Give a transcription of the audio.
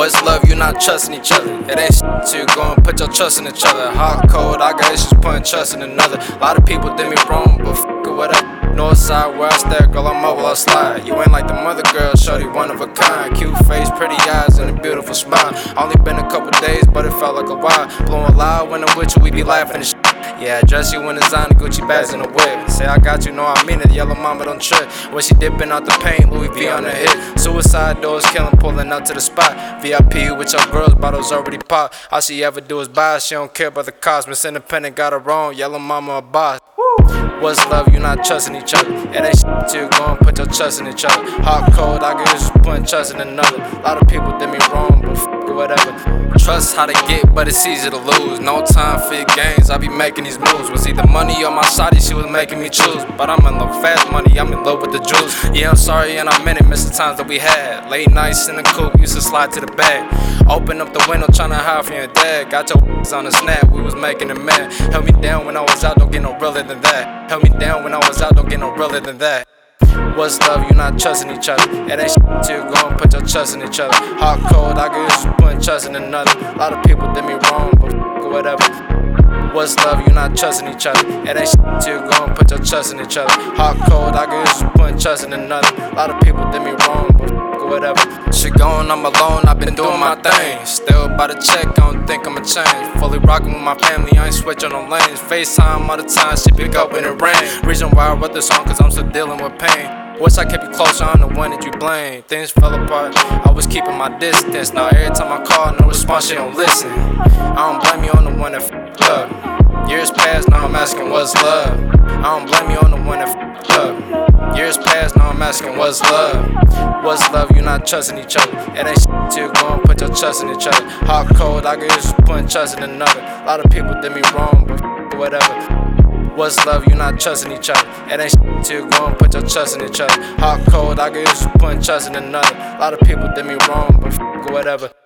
What's love? You not trusting each other. It ain't shit to go and put your trust in each other. Hot, cold, I got issues putting trust in another. A lot of people did me wrong, but f it, whatever. Northside where I stare, girl, I'm mobile, I slide. You ain't like the mother girl, shorty, one of a kind. Cute face, pretty eyes, and a beautiful smile. Only been a couple days, but it felt like a while. Blowing loud when I'm with you, we be laughing and shit. Yeah, I dress you in designer, Gucci bags in the whip. Say I got you, know I mean it, yellow mama don't trip. When she dipping out the paint, Louis V on the hip. Suicide doors killing, pulling up to the spot. VIP with your girls, bottles already pop. All she ever do is buy, she don't care about the cost. Miss Independent got her wrong, yellow mama a boss. What's love? You not trusting each other. It ain't shit to go and put your trust in each other. Hot, cold, I get issues putting trust in another. A lot of people did me wrong, but f it, whatever. Trust how to get, but it's easy to lose. No time for your games, I be making these moves. Was either money or my shawty, she was making me choose. But I'm in love fast money, I'm in love with the jewels. Yeah, I'm sorry and I meant it, miss the times that we had. Late nights in the coupe, used to slide to the bag. Open up the window, tryna hide from your dad. Got your on the snap, we was making it mad. Held me down when I was out, don't get no realer than that. Held me down when I was out, don't get no realer than that. What's love? You not trusting each other. It ain't shit to go and put your trust in each other. Hot, cold, I get issues putting trust in another. A lot of people did me wrong, but f it, whatever. What's love? You not trusting each other. It ain't shit to go and put your trust in each other. Hot, cold, I get issues putting trust in another. A lot of people did me wrong, but f it, whatever. Shit going, I'm alone, I've been doing my thing. Still about to check, I don't think I'ma change. Fully rocking with my family, I ain't switching no lanes. FaceTime all the time, shit pick up when it rain. Reason why I wrote this song, cause I'm still dealing with pain. Wish I kept you closer, I'm the one that you blame. Things fell apart, I was keeping my distance. Now every time I call, no response, she don't listen. I don't blame you on the one that f***ed up. Years passed, now I'm asking what's love. I don't blame you on the one that f***ed up. Years passed, now I'm asking what's love. What's love? You not trusting each other. It ain't shit to go and put your trust in each other. Hot, cold, I get issues putting trust in another. A lot of people did me wrong, but f it, whatever. What's love? You not trusting each other. It ain't shit to go and put your trust in each other. Hot, cold, I get issues putting trust in another. A lot of people did me wrong, but f it, whatever.